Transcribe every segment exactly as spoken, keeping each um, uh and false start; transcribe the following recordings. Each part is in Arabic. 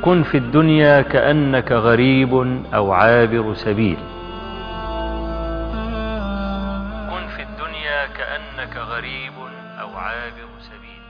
كن في الدنيا كأنك غريب أو عابر سبيل. كن في الدنيا كأنك غريب أو عابر سبيل.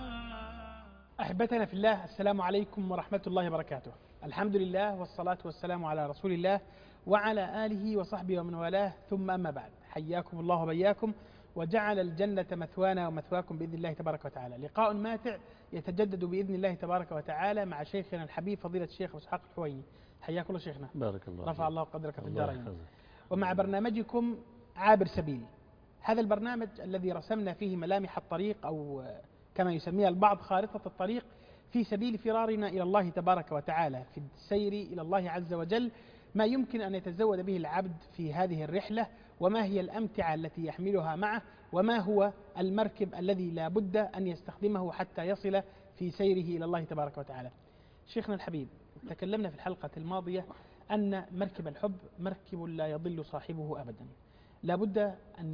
أحبتنا في الله، السلام عليكم ورحمة الله وبركاته. الحمد لله والصلاة والسلام على رسول الله وعلى آله وصحبه ومن والاه، ثم أما بعد. حياكم الله وبياكم، وجعل الجنة مثوانا ومثواكم بإذن الله تبارك وتعالى. لقاء ماتع يتجدد بإذن الله تبارك وتعالى مع شيخنا الحبيب فضيلة الشيخ أبو إسحاق الحويني. حياك الله شيخنا، بارك الله رفع الله قدرك في الدارين. يحفظك. ومع برنامجكم عابر سبيل، هذا البرنامج الذي رسمنا فيه ملامح الطريق، أو كما يسميها البعض خارطة الطريق، في سبيل فرارنا إلى الله تبارك وتعالى، في السير إلى الله عز وجل، ما يمكن أن يتزود به العبد في هذه الرحلة، وما هي الأمتعة التي يحملها معه، وما هو المركب الذي لا بد أن يستخدمه حتى يصل في سيره إلى الله تبارك وتعالى. شيخنا الحبيب، تكلمنا في الحلقة الماضية أن مركب الحب مركب لا يضل صاحبه أبدا. لا بد أن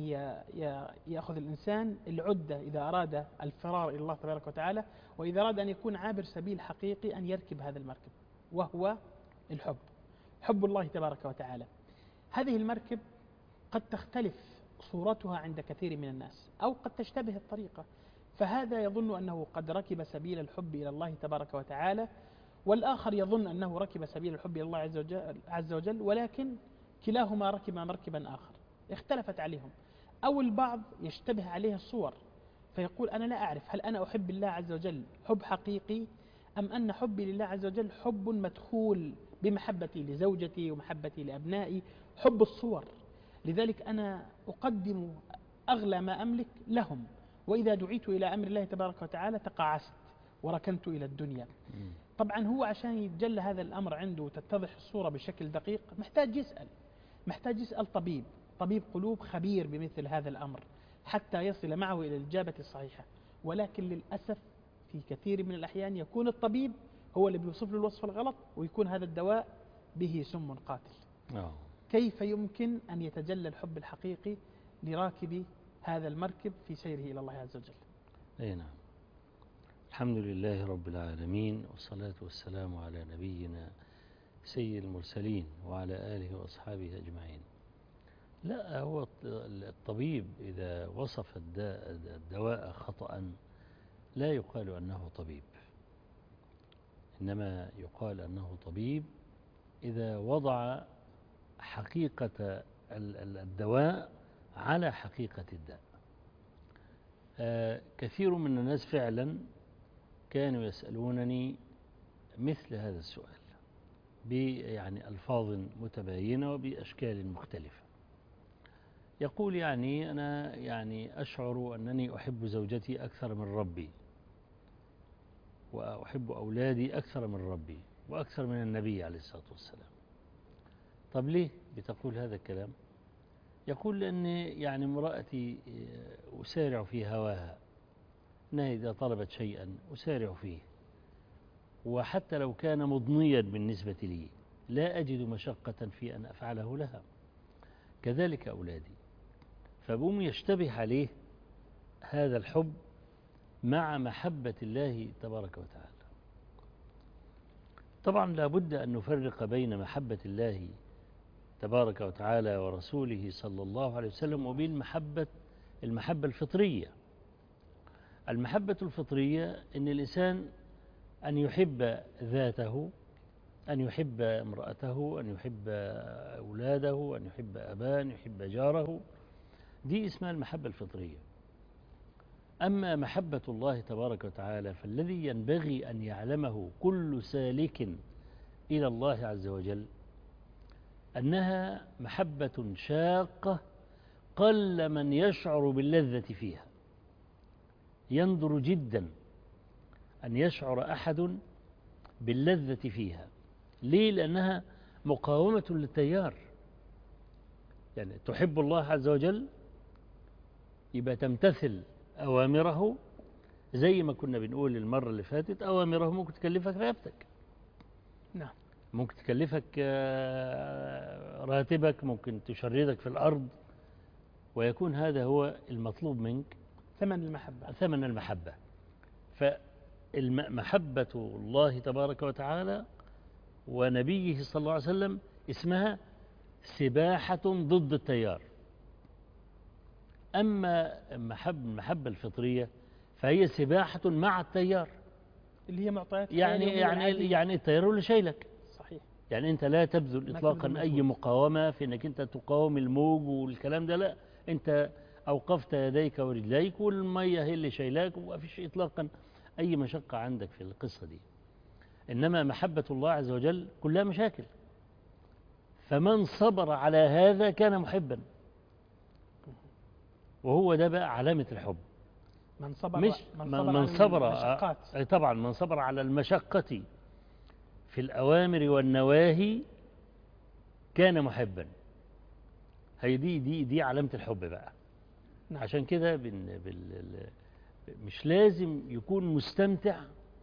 يأخذ الإنسان العدة إذا أراد الفرار إلى الله تبارك وتعالى، وإذا أراد أن يكون عابر سبيل حقيقي أن يركب هذا المركب، وهو الحب، حب الله تبارك وتعالى. هذه المركب قد تختلف صورتها عند كثير من الناس، أو قد تشتبه الطريقة، فهذا يظن أنه قد ركب سبيل الحب إلى الله تبارك وتعالى، والآخر يظن أنه ركب سبيل الحب إلى الله عز وجل, عز وجل ولكن كلاهما ركب مركبا آخر اختلفت عليهم. أو البعض يشتبه عليه الصور فيقول أنا لا أعرف هل أنا أحب الله عز وجل حب حقيقي، أم أن حبي لله عز وجل حب مدخول بمحبتي لزوجتي ومحبتي لأبنائي، حب الصور. لذلك أنا أقدم أغلى ما أملك لهم، وإذا دعيت إلى أمر الله تبارك وتعالى تقاعست وركنت إلى الدنيا. طبعا هو عشان يتجلى هذا الأمر عنده وتتضح الصورة بشكل دقيق محتاج يسأل، محتاج يسأل طبيب طبيب قلوب خبير بمثل هذا الأمر حتى يصل معه إلى الإجابة الصحيحة. ولكن للأسف في كثير من الأحيان يكون الطبيب هو اللي بيوصف له الوصف الغلط، ويكون هذا الدواء به سم قاتل. أوه. كيف يمكن أن يتجلى الحب الحقيقي لراكب هذا المركب في سيره إلى الله عز وجل؟ أي نعم. الحمد لله رب العالمين، والصلاة والسلام على نبينا سيد المرسلين وعلى آله وأصحابه أجمعين. لا، هو الطبيب إذا وصف الدواء خطأ لا يقال أنه طبيب، إنما يقال أنه طبيب إذا وضع حقيقة الدواء على حقيقة الداء. كثير من الناس فعلا كانوا يسألونني مثل هذا السؤال يعني ألفاظ متباينة وبأشكال مختلفة. يقول يعني أنا يعني أشعر أنني أحب زوجتي أكثر من ربي، وأحب أولادي أكثر من ربي وأكثر من النبي عليه الصلاة والسلام. طب ليه بتقول هذا الكلام؟ يقول لأن يعني امرأتي أسارع في هواها، أنها إذا طلبت شيئا أسارع فيه، وحتى لو كان مضنيا بالنسبة لي لا أجد مشقة في أن أفعله لها، كذلك أولادي. فبوم يشتبه عليه هذا الحب مع محبة الله تبارك وتعالى. طبعا لا بد أن نفرق بين محبة الله تبارك وتعالى ورسوله صلى الله عليه وسلم وبين محبة المحبة الفطرية. المحبة الفطرية أن الإنسان أن يحب ذاته، أن يحب امرأته، أن يحب أولاده، أن يحب أباه، أن يحب جاره، دي اسمها المحبة الفطرية. أما محبة الله تبارك وتعالى فالذي ينبغي أن يعلمه كل سالك إلى الله عز وجل أنها محبة شاقة قل من يشعر باللذة فيها. يندر جدا أن يشعر أحد باللذة فيها. ليه؟ لأنها مقاومة للتيار. يعني تحب الله عز وجل يبقى تمتثل أوامره، زي ما كنا بنقول المرة اللي فاتت أوامره ممكن تكلفك راتبك، نعم، ممكن تكلفك راتبك، ممكن تشردك في الأرض، ويكون هذا هو المطلوب منك، ثمن المحبة. ثمن المحبة. الم- محبة الله تبارك وتعالى ونبيه صلى الله عليه وسلم اسمها سباحة ضد التيار. أما المحب- المحبة الفطرية فهي سباحة مع التيار. اللي هي معطيات الحياة يعني اليومية يعني العادية. يعني التيار هو اللي شايلك. صحيح. يعني أنت لا تبذل ما إطلاقا تبذل أي مجهود. مقاومة في أنك أنت تقاوم الموج والكلام ده، لا، أنت أوقفت يديك ورجليك والمية هي اللي شايلاك وما فيش إطلاقا أي مشقة عندك في القصة دي. إنما محبة الله عز وجل كلها مشاكل، فمن صبر على هذا كان محبا، وهو ده بقى علامة الحب. من صبر مش من من صبر من على صبر المشقات. أي طبعا من صبر على المشقة في الأوامر والنواهي كان محبا. هي دي دي دي علامة الحب بقى. نعم. عشان كده بن- بال- مش لازم يكون مستمتع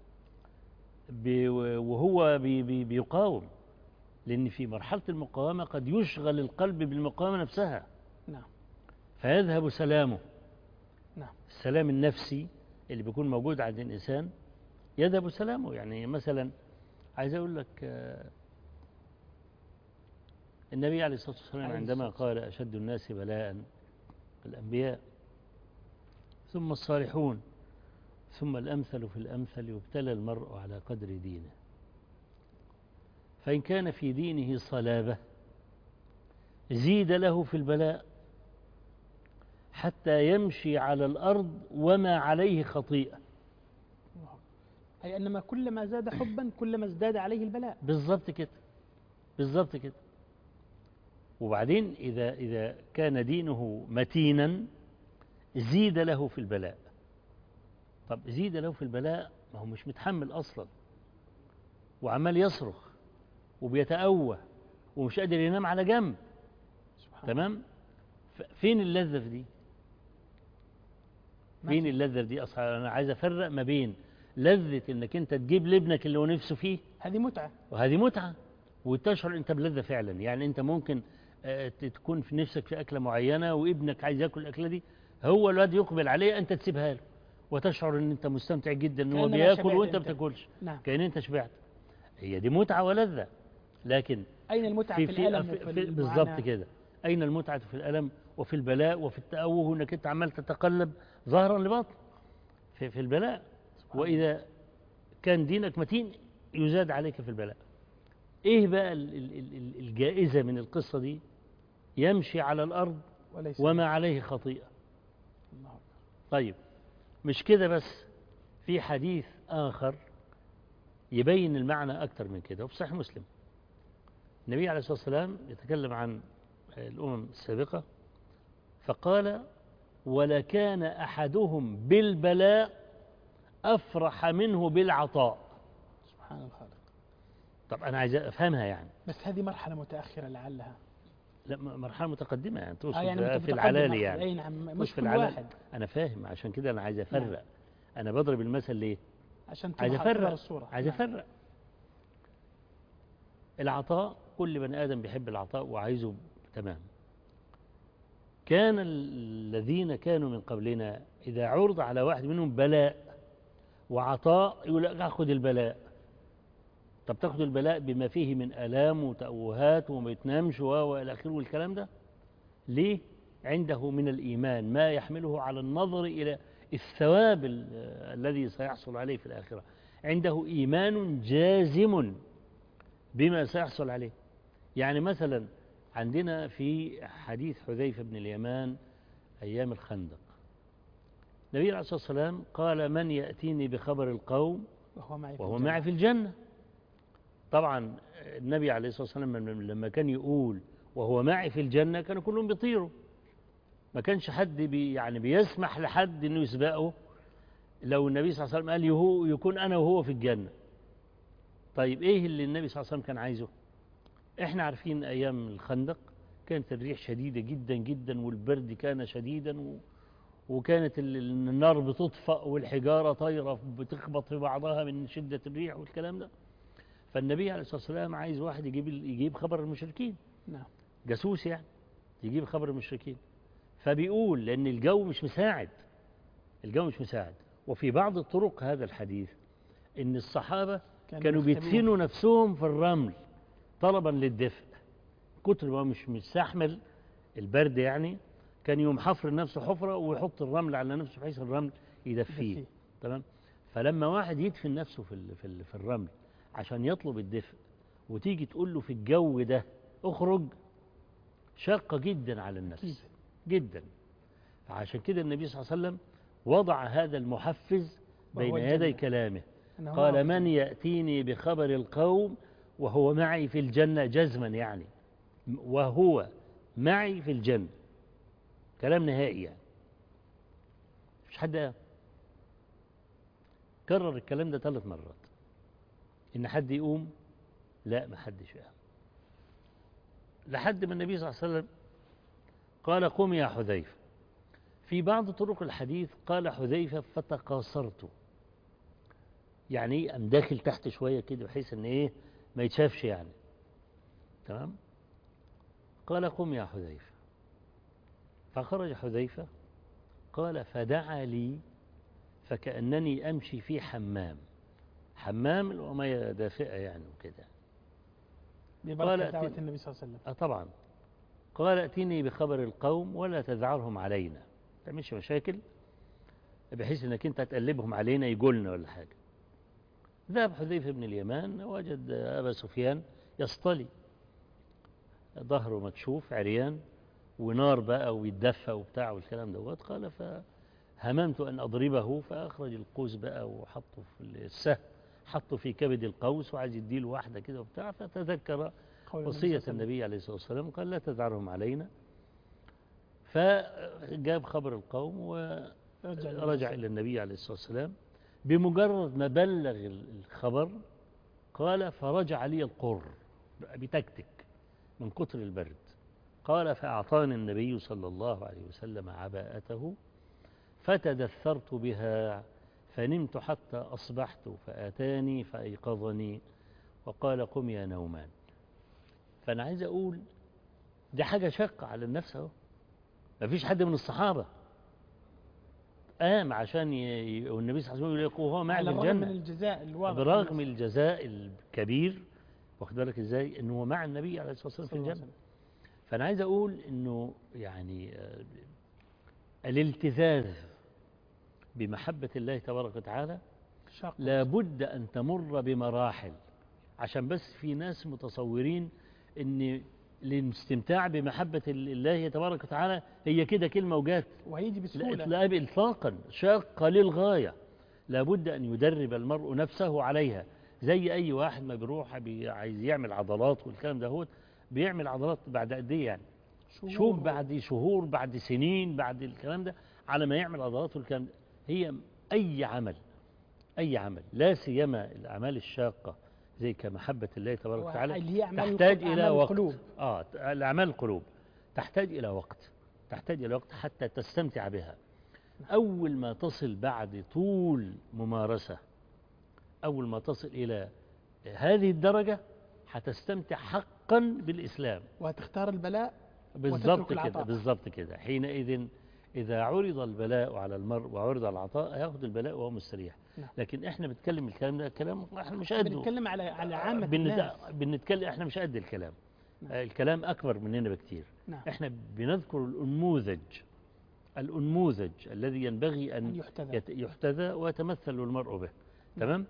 ب- وهو بي- بي- بيقاوم، لأن في مرحلة المقاومة قد يشغل القلب بالمقاومة نفسها نعم. فيذهب سلامه. نعم. السلام النفسي اللي بيكون موجود عند الإنسان يذهب سلامه. يعني مثلا عايز أقول لك آه، النبي عليه الصلاة والسلام عليه عندما الصلاة قال أشد الناس بلاء الأنبياء ثم الصالحون ثم الأمثل في الأمثل يبتلى المرء على قدر دينه، فإن كان في دينه صلابة زيد له في البلاء حتى يمشي على الأرض وما عليه خطيئة. الله. أي أنما كلما زاد حبا كلما ازداد عليه البلاء. بالضبط كده، بالضبط كده. وبعدين إذا إذا كان دينه متينا زيد له في البلاء. طب زيد له في البلاء ما هو مش متحمل أصلا وعمال يصرخ وبيتأوه ومش قادر ينام على جنب. سبحان تمام. فين اللذة في دي؟ ما فين في. اللذة في دي أصلا؟ أنا عايز أفرق ما بين لذة إنك أنت تجيب لابنك اللي هو نفسه فيه، هذه متعة. وهذه متعة، وتشعر أنت بلذة فعلا. يعني أنت ممكن آه، تكون في نفسك في أكلة معينة وابنك عايز ياكل الأكلة دي، هو الواد يقبل عليه أنت تسيبها له وتشعر أن أنت مستمتع جدا أن هو كأنما بياكل شبعت وأنت أنت. بتاكلش. نعم. كأن أنت شبعت. هي دي متعة ولذة. لكن أين المتعة في, الألم في وفي في المعاناة؟ بالضبط كده. أين المتعة في الألم وفي البلاء وفي التأوه أنك أنت عمال تتقلب ظهرا لبطن في, في البلاء. وإذا كان دينك متين يزاد عليك في البلاء. إيه بقى ال- ال- ال- الجائزة من القصة دي؟ يمشي على الأرض وليس وما عليه خطيئة. الله أكبر. طيب مش كده بس، في حديث آخر يبين المعنى أكثر من كده وفي صحيح مسلم. النبي عليه الصلاة والسلام يتكلم عن الأمم السابقة فقال ولكان أحدهم بالبلاء أفرح منه بالعطاء. سبحان الخالق. طب أنا عايز أفهمها يعني. بس هذه مرحلة متأخرة لعلها. لا م- مرحلة متقدمة يعني تقصد آه يعني في متقدم العلالي مرحلة. يعني. أي نعم. تقصد مش في كل العلالي. واحد. أنا فاهم، عشان كده أنا عايز أفرق. نعم. أنا بضرب المثل ليه؟ عشان عايز تظهر تظهر أفرق. الصورة. عايز نعم. أفرق. العطاء كل بني آدم بيحب العطاء وعايزه تمام. كان الذين كانوا من قبلنا إذا عرض على واحد منهم بلاء وعطاء يقول لك أخذ البلاء. طب تاخد البلاء بما فيه من آلام وتأوهات وما يتنامش وإلى آخره والكلام ده ليه؟ عنده من الإيمان ما يحمله على النظر إلى الثواب ال- الذي سيحصل عليه في الآخرة. عنده إيمان جازم بما سيحصل عليه. يعني مثلا عندنا في حديث حذيفة بن اليمان أيام الخندق النبي عليه الصلاة والسلام قال من يأتيني بخبر القوم وهو معي في وهو الجنة. معي في الجنة. طبعا النبي عليه الصلاة والسلام لما كان يقول وهو معي في الجنة كانوا كلهم بيطيروا. ما كانش حد بي يعني بيسمح لحد انه يسبقه لو النبي صلى الله عليه وسلم قال يهو يكون انا وهو في الجنة. طيب ايه اللي النبي صلى الله عليه وسلم كان عايزه؟ احنا عارفين ايام الخندق كانت الريح شديدة جدا جدا والبرد كان شديدا و وكانت ال- النار بتطفأ والحجارة طايرة بتخبط في بعضها من شدة الريح والكلام ده. فالنبي عليه الصلاة والسلام عايز واحد يجيب يجيب خبر المشركين. نعم. جاسوس يعني يجيب خبر المشركين. فبيقول لأن الجو مش مساعد. الجو مش مساعد. وفي بعض الطرق هذا الحديث إن الصحابة كانوا كانوا يختبئون. بيدفنوا نفسهم في الرمل طلبا للدفء، كتر ما مش مستحمل البرد يعني، كان يوم حفر نفسه حفرة ويحط الرمل على نفسه بحيث الرمل يدفيه. يدفيه. تمام. فلما واحد يدفن نفسه في ال- في ال- في الرمل عشان يطلب الدفء، وتيجي تقول له في الجو ده اخرج، شاقة جدا على أكيد. النفس جدا. فعشان كده النبي صلى الله عليه وسلم وضع هذا المحفز وهو بين يدي الجنة. كلامه، أنه قال معه في من الجنة. يأتيني بخبر القوم وهو معي في الجنة، جزما يعني، وهو معي في الجنة، كلام نهائي يعني. مش حد قام. كرر الكلام ده ثلاث مرات، إن حد يقوم، لا ما حدش قام، لحد ما النبي صلى الله عليه وسلم قال قم يا حذيفة. في بعض طرق الحديث قال حذيفة فتقاصرت، يعني ايه، قام داخل تحت شوية كده بحيث ان ايه ما يتشافش يعني. تمام. قال قم يا حذيفة، فخرج حذيفة، قال فدعا لي فكأنني أمشي في حمام، حمام المياه دافئة يعني وكده. ببركة دعوة النبي صلى الله عليه وسلم. آه طبعا. قال ائتني بخبر القوم ولا تذعرهم علينا، ما تعملش مشاكل بحيث انك انت تقلبهم علينا يقولنا ولا حاجة. ذهب حذيفة بن اليمان، وجد أبا سفيان يصطلي، ظهره مكشوف عريان، ونار بقى ويتدفى وبتاع والكلام دوت. قال فهممت أن أضربه، فأخرج القوس بقى وحطه في السهم، حطه في كبد القوس وعايز يديله واحدة كده وبتاع، فتذكر وصية النبي عليه الصلاة والسلام، قال لا تذعرهم علينا. فجاب خبر القوم ورجع إلى النبي عليه الصلاة والسلام. بمجرد ما بلغ الخبر قال فرجع لي القر بتكتك من كتر البرد. قال فأعطاني النبي صلى الله عليه وسلم عباءته فتدثرت بها فنمت حتى أصبحت، فأتاني فأيقظني وقال قم يا نومان. فأنا عايز أقول دي حاجة شاقة على النفس اهو. مفيش حد من الصحابة قام عشان ي... والنبي صلى الله عليه وسلم يقول وهو معي في الجنة، من الجزاء الواضح، برغم الجزاء الكبير، واخد بالك ازاي انه هو مع النبي عليه الصلاة والسلام في الجنة. فأنا عايز أقول انه يعني الالتذاذ بمحبة الله تبارك وتعالى لابد أن تمر بمراحل، عشان بس في ناس متصورين ان الاستمتاع بمحبة الله تبارك وتعالى هي كده كلمة وجات وهيجي بسهولة. لا إطلاقا، شاقة للغاية، لابد أن يدرب المرء نفسه عليها. زي أي واحد ما بيروح بي عايز يعمل عضلات والكلام ده، هو بيعمل عضلات بعد قد إيه يعني؟ شوف بعد شهور، بعد سنين، بعد الكلام ده على ما يعمل عضلات والكلام ده. هي أي عمل، أي عمل لا سيما الأعمال الشاقة زي كمحبة الله تبارك وتعالى تحتاج إلى وقت. القلوب. آه الأعمال القلوب تحتاج إلى وقت، تحتاج إلى وقت حتى تستمتع بها. أول ما تصل بعد طول ممارسة، أول ما تصل إلى هذه الدرجة هتستمتع حقا بالإسلام، وهتختار البلاء بالضبط كده، بالضبط كده. حينئذ إذا عرض البلاء على المرء وعرض العطاء هياخد البلاء وهو مستريح. نعم. لكن احنا بنتكلم الكلام ده كلام احنا مش قده، بنتكلم على على عامة بنت... الناس، بنتكلم احنا مش قد الكلام. نعم. الكلام أكبر مننا بكتير. نعم. احنا بنذكر الأنموذج، الأنموذج الذي ينبغي أن يحتذى, يت... يحتذى ويتمثل المرء به. نعم. تمام.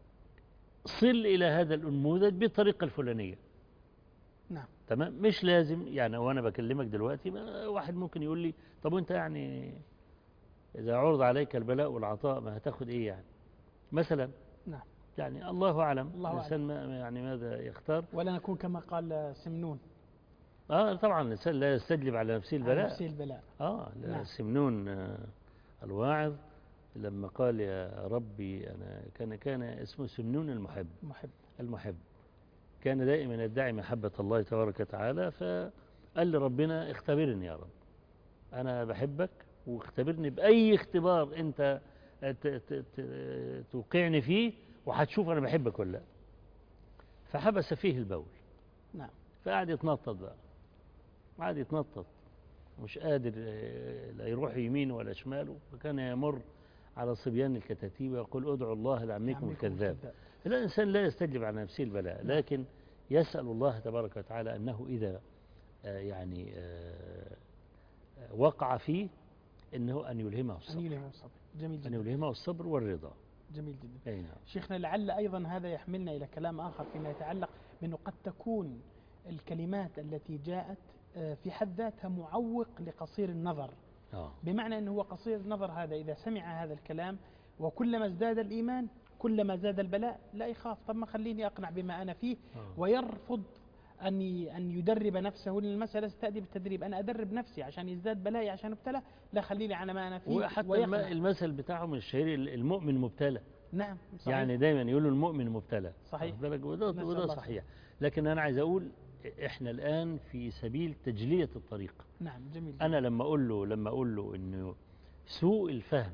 صل إلى هذا الأنموذج بالطريقة الفلانية. نعم. تمام. مش لازم يعني، وأنا بكلمك دلوقتي واحد ممكن يقول لي طب وأنت يعني إذا عرض عليك البلاء والعطاء ما هتاخد إيه يعني مثلا؟ نعم. يعني الله أعلم الله الإنسان ما يعني ماذا يختار، ولا نكون كما قال سمنون. آه طبعا الإنسان لا يستجلب على نفسه البلاء، على نفسه البلاء. آه نعم. سمنون آه الواعظ لما قال يا ربي أنا كان كان اسمه سمنون المحب، محب. المحب كان دائما يدعي محبة الله تبارك وتعالى، فقال لربنا اختبرني يا رب، أنا بحبك واختبرني بأي اختبار أنت توقعني فيه وهتشوف أنا بحبك ولا لا. فحبس فيه البول. نعم. فقعد يتنطط بقى، قعد يتنطط مش قادر لا يروح يمين ولا شماله، فكان يمر على صبيان الكتاتيب ويقول ادعوا الله لعمكم الكذاب. الإنسان لا يستجلب على نفسه البلاء، لكن يسأل الله تبارك وتعالى أنه إذا يعني وقع فيه أنه أن يلهمه الصبر. أن يلهمه الصبر. جميل جدا. أن يلهمه الصبر والرضا. جميل جدا. أي نعم. شيخنا لعل أيضا هذا يحملنا إلى كلام آخر فيما يتعلق بأنه قد تكون الكلمات التي جاءت في حد ذاتها معوق لقصير النظر. آه. بمعنى أنه هو قصير النظر هذا إذا سمع هذا الكلام وكلما ازداد الإيمان كلما زاد البلاء لا يخاف، طب ما خليني أقنع بما أنا فيه. آه. ويرفض أن أن يدرب نفسه، للمسألة تأتي بالتدريب. أنا أدرب نفسي عشان يزداد بلائي عشان ابتلى، لا خليني على ما أنا فيه. وحتى المثل بتاعهم الشهير المؤمن مبتلى. نعم صحيح. يعني دايما يقولوا المؤمن مبتلى. صحيح. وده, وده صحيح. لكن أنا عايز أقول إحنا الآن في سبيل تجلية الطريق. نعم جميل. أنا لما أقول له لما أقول له إنه سوء الفهم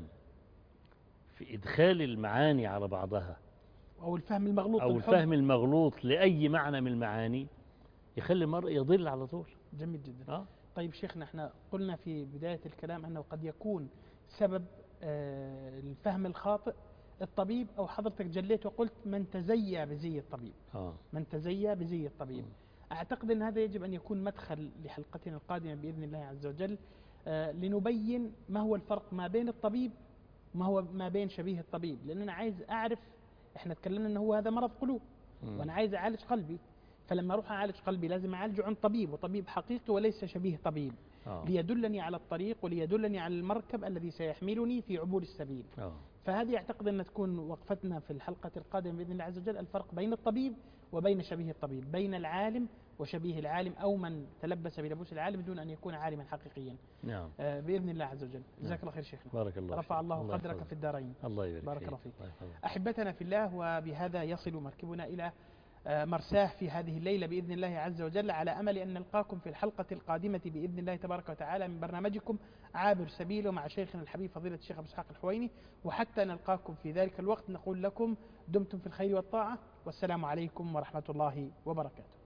في إدخال المعاني على بعضها أو الفهم المغلوط أو الفهم المغلوط لأي معنى من المعاني يخلي المرء يضل على طول. جميل جدا. آه؟ طيب شيخنا احنا قلنا في بداية الكلام أنه قد يكون سبب آه الفهم الخاطئ الطبيب، أو حضرتك جليت وقلت من تزيى بزي الطبيب. آه. من تزيى بزي الطبيب. م. أعتقد أن هذا يجب أن يكون مدخل لحلقتنا القادمة بإذن الله عز وجل، آه لنبين ما هو الفرق ما بين الطبيب وما هو ما بين شبيه الطبيب. لأن أنا عايز أعرف، احنا تكلمنا أنه هو هذا مرض قلوب م. وأنا عايز أعالج قلبي، فلما أروح أعالج قلبي لازم أعالجه عن طبيب، وطبيب حقيقي وليس شبيه طبيب. أوه. ليدلني على الطريق وليدلني على المركب الذي سيحملني في عبور السبيل. أوه. فهذه أعتقد أن تكون وقفتنا في الحلقة القادمة بإذن الله عز وجل، الفرق بين الطبيب وبين شبيه الطبيب، بين العالم وشبيه العالم، أو من تلبس بلبوس العالم دون أن يكون عالما حقيقيا. نعم. آه بإذن الله عز وجل. جزاك الله خير شيخنا. بارك الله. رفع الله, الله قدرك في الدارين. الله يبارك. بارك الله فيك. أحبتنا في الله، وبهذا يصل مركبنا إلى مرساه في هذه الليلة بإذن الله عز وجل، على أمل أن نلقاكم في الحلقة القادمة بإذن الله تبارك وتعالى من برنامجكم عابر سبيل، ومع شيخنا الحبيب فضيلة الشيخ أبو إسحاق الحويني. وحتى نلقاكم في ذلك الوقت نقول لكم دمتم في الخير والطاعة، والسلام عليكم ورحمة الله وبركاته.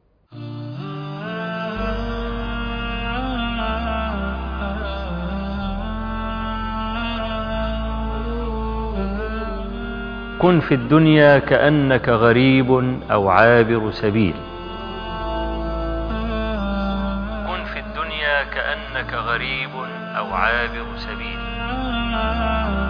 كن في الدنيا كأنك غريب أو عابر سبيل. كن في الدنيا كأنك غريب أو عابر سبيل.